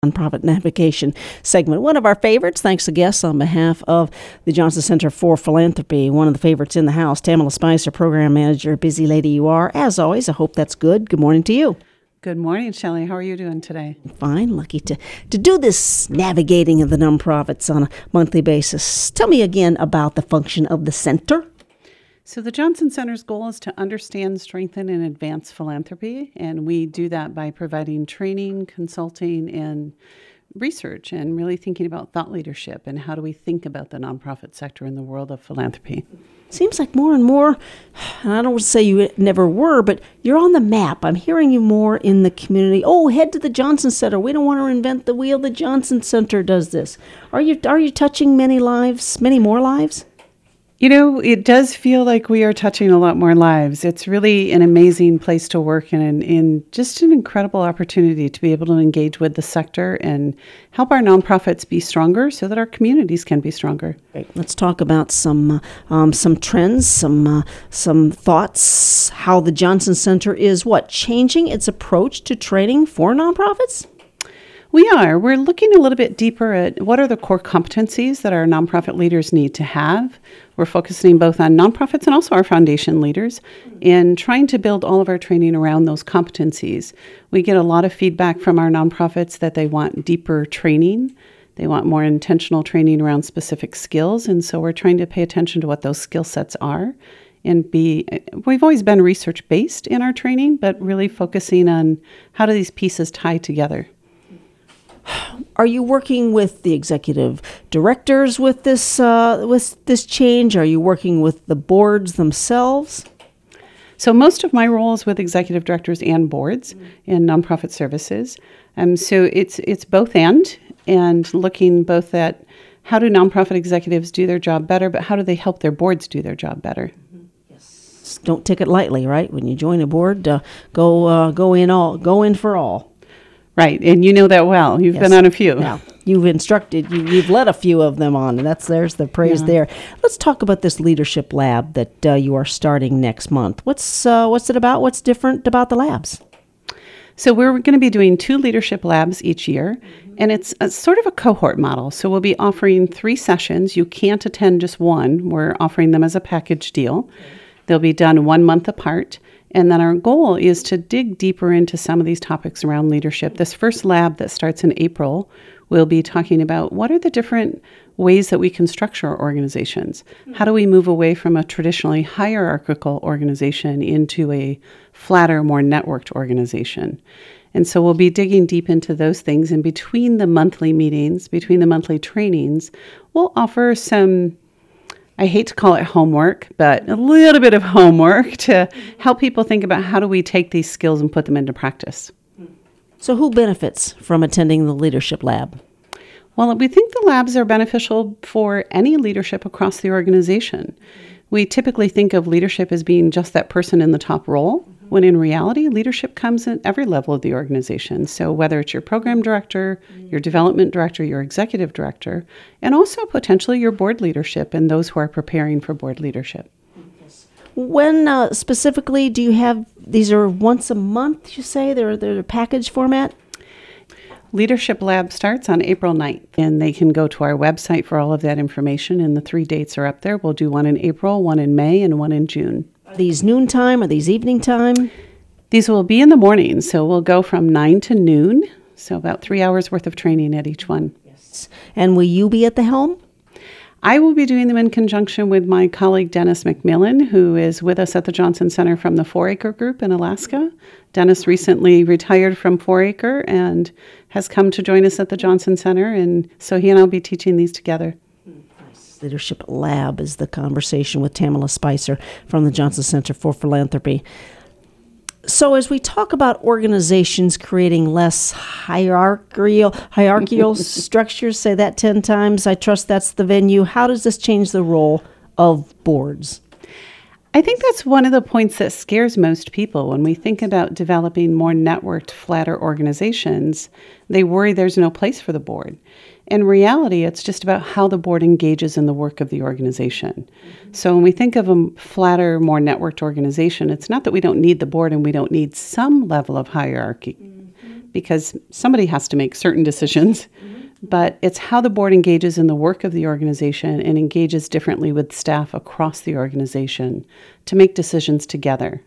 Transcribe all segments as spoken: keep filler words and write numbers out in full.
Nonprofit Navigation segment. One of our favorites, thanks to guests on behalf of the Johnson Center for Philanthropy. One of the favorites in the house, Tamala Spicer, Program Manager. Busy lady you are. As always, I hope that's good. Good morning to you. Good morning, Shelley. How are you doing today? Fine. Lucky to, to do this navigating of the nonprofits on a monthly basis. Tell me again about the function of the center. So the Johnson Center's goal is to understand, strengthen, and advance philanthropy, and we do that by providing training, consulting, and research, and really thinking about thought leadership and how do we think about the nonprofit sector in the world of philanthropy. Seems like more and more, and I don't want to say you never were, but you're on the map. I'm hearing you more in the community. Oh, head to the Johnson Center. We don't want to reinvent the wheel. The Johnson Center does this. Are you are you touching many lives, many more lives? You know, it does feel like we are touching a lot more lives. It's really an amazing place to work and, and just an incredible opportunity to be able to engage with the sector and help our nonprofits be stronger so that our communities can be stronger. Great. Let's talk about some uh, um, some trends, some uh, some thoughts, how the Johnson Center is, what, changing its approach to training for nonprofits? We are. We're looking a little bit deeper at what are the core competencies that our nonprofit leaders need to have. We're focusing both on nonprofits and also our foundation leaders and trying to build all of our training around those competencies. We get a lot of feedback from our nonprofits that they want deeper training. They want more intentional training around specific skills. And so we're trying to pay attention to what those skill sets are and be, we've always been research-based in our training, but really focusing on how do these pieces tie together. Are you working with the executive directors with this uh, with this change? Are you working with the boards themselves? So most of my role is with executive directors and boards mm-hmm. in nonprofit services. Um, so it's it's both and, and looking both at how do nonprofit executives do their job better, but how do they help their boards do their job better? Mm-hmm. Yes. Don't take it lightly, right? When you join a board, uh, go uh, go in all go in for all. Right, and you know that well. You've yes. been on a few. Now, you've instructed, you, you've led a few of them on, and that's there's the praise yeah. there. Let's talk about this leadership lab that uh, you are starting next month. What's uh, what's it about? What's different about the labs? So we're going to be doing two leadership labs each year, mm-hmm. and it's a, sort of a cohort model. So we'll be offering three sessions. You can't attend just one. We're offering them as a package deal. Okay. They'll be done one month apart. And then our goal is to dig deeper into some of these topics around leadership. This first lab that starts in April will be talking about what are the different ways that we can structure our organizations. Mm-hmm. How do we move away from a traditionally hierarchical organization into a flatter, more networked organization? And so we'll be digging deep into those things. And between the monthly meetings, between the monthly trainings, we'll offer some, I hate to call it homework, but a little bit of homework to help people think about how do we take these skills and put them into practice. So who benefits from attending the Leadership Lab? Well, we think the labs are beneficial for any leadership across the organization. We typically think of leadership as being just that person in the top role, when in reality, leadership comes at every level of the organization. So whether it's your program director, your development director, your executive director, and also potentially your board leadership and those who are preparing for board leadership. When uh, specifically do you have, these are once a month, you say? They're, they're a package format? Leadership Lab starts on April ninth, and they can go to our website for all of that information, and the three dates are up there. We'll do one in April, one in May, and one in June. Are these noontime? Are these evening time? These will be in the morning, so we'll go from nine to noon, so about three hours worth of training at each one. Yes. And will you be at the helm? I will be doing them in conjunction with my colleague Dennis McMillan, who is with us at the Johnson Center from the Four Acre Group in Alaska. Dennis recently retired from Four Acre and has come to join us at the Johnson Center, and so he and I will be teaching these together. Leadership Lab is the conversation with Tamala Spicer from the Johnson Center for Philanthropy. So as we talk about organizations creating less hierarchical hierarchical structures, say that ten times, I trust that's the venue, how does this change the role of boards? I think that's one of the points that scares most people. When we think about developing more networked, flatter organizations, they worry there's no place for the board. In reality, it's just about how the board engages in the work of the organization. Mm-hmm. So when we think of a flatter, more networked organization, it's not that we don't need the board and we don't need some level of hierarchy. Mm-hmm. because somebody has to make certain decisions. But it's how the board engages in the work of the organization and engages differently with staff across the organization to make decisions together.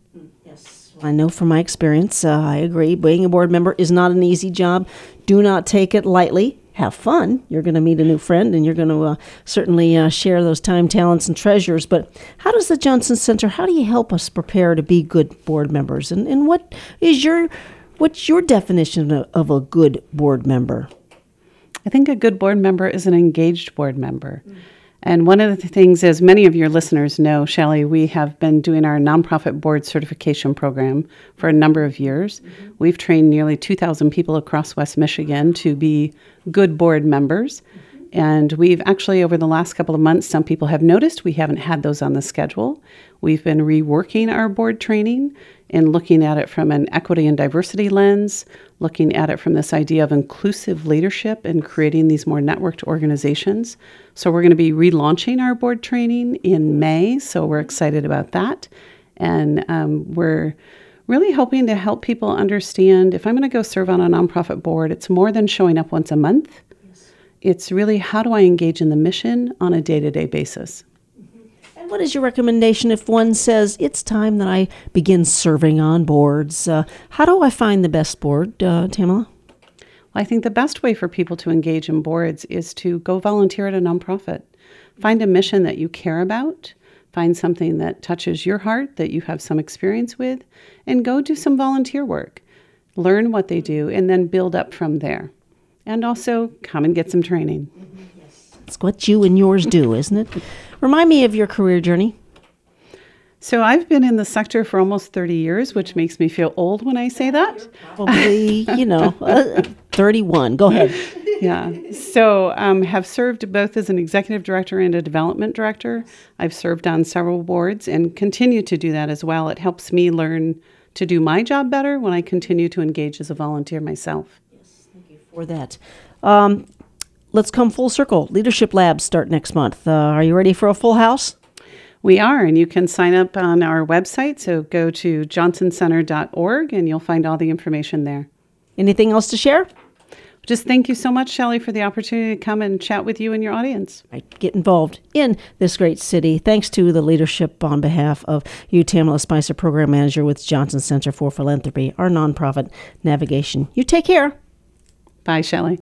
Yes, I know from my experience, uh, I agree. Being a board member is not an easy job. Do not take it lightly. Have fun. You're going to meet a new friend, and you're going to uh, certainly uh, share those time, talents, and treasures. But how does the Johnson Center, how do you help us prepare to be good board members? And, and what is your, what's your definition of, of a good board member? I think a good board member is an engaged board member. Mm. And one of the things, as many of your listeners know, Shelley, we have been doing our nonprofit board certification program for a number of years. Mm-hmm. We've trained nearly two thousand people across West Michigan to be good board members. Mm-hmm. And we've actually, over the last couple of months, some people have noticed we haven't had those on the schedule. We've been reworking our board training and looking at it from an equity and diversity lens, looking at it from this idea of inclusive leadership and creating these more networked organizations. So we're going to be relaunching our board training in May, so we're excited about that. And um, we're really hoping to help people understand, if I'm going to go serve on a nonprofit board, it's more than showing up once a month. Yes. It's really, how do I engage in the mission on a day-to-day basis? What is your recommendation if one says, it's time that I begin serving on boards? Uh, how do I find the best board, uh, Tamala? Well, I think the best way for people to engage in boards is to go volunteer at a nonprofit. Find a mission that you care about. Find something that touches your heart, that you have some experience with, and go do some volunteer work. Learn what they do, and then build up from there. And also come and get some training. It's what you and yours do, isn't it? Remind me of your career journey. So I've been in the sector for almost thirty years, which makes me feel old when I say that. Probably, you know, uh, thirty-one. Go ahead. Yeah. So um, have served both as an executive director and a development director. I've served on several boards and continue to do that as well. It helps me learn to do my job better when I continue to engage as a volunteer myself. Yes, thank you for that. Um, Let's come full circle. Leadership Labs start next month. Uh, are you ready for a full house? We are, and you can sign up on our website. So go to johnson center dot org, and you'll find all the information there. Anything else to share? Just thank you so much, Shelley, for the opportunity to come and chat with you and your audience. Right, get involved in this great city. Thanks to the leadership on behalf of you, Tamala Spicer, Program Manager with Johnson Center for Philanthropy, our nonprofit navigation. You take care. Bye, Shelley.